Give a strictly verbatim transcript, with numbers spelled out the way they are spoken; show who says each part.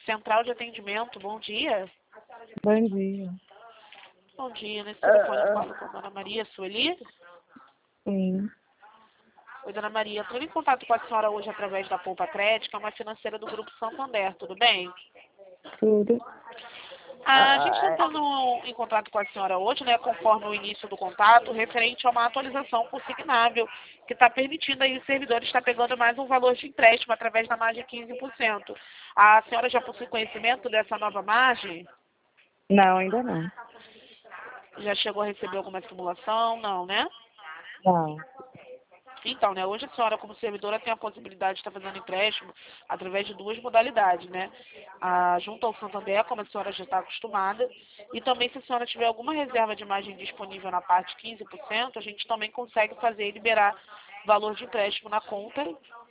Speaker 1: Central de atendimento, bom dia.
Speaker 2: Bom dia.
Speaker 1: Bom dia, nesse telefone eu falo com a dona Maria Sueli.
Speaker 2: Sim,
Speaker 1: Oi, dona Maria, estou em contato com a senhora hoje através da Poupa Crédito, que é uma financeira do Grupo Santander, tudo bem?
Speaker 2: tudo.
Speaker 1: A gente está entrando em contato com a senhora hoje, né, conforme o início do contato, referente a uma atualização consignável, que está permitindo aí os servidores estar pegando mais um valor de empréstimo através da margem quinze por cento. A senhora já possui conhecimento dessa nova margem?
Speaker 2: Não, ainda não.
Speaker 1: Já chegou a receber alguma simulação? Não, né?
Speaker 2: Não.
Speaker 1: Então, né, hoje a senhora, como servidora, tem a possibilidade de estar fazendo empréstimo através de duas modalidades, né? A, junto ao Santander, como a senhora já está acostumada, e também se a senhora tiver alguma reserva de margem disponível na parte quinze por cento, a gente também consegue fazer e liberar valor de empréstimo na conta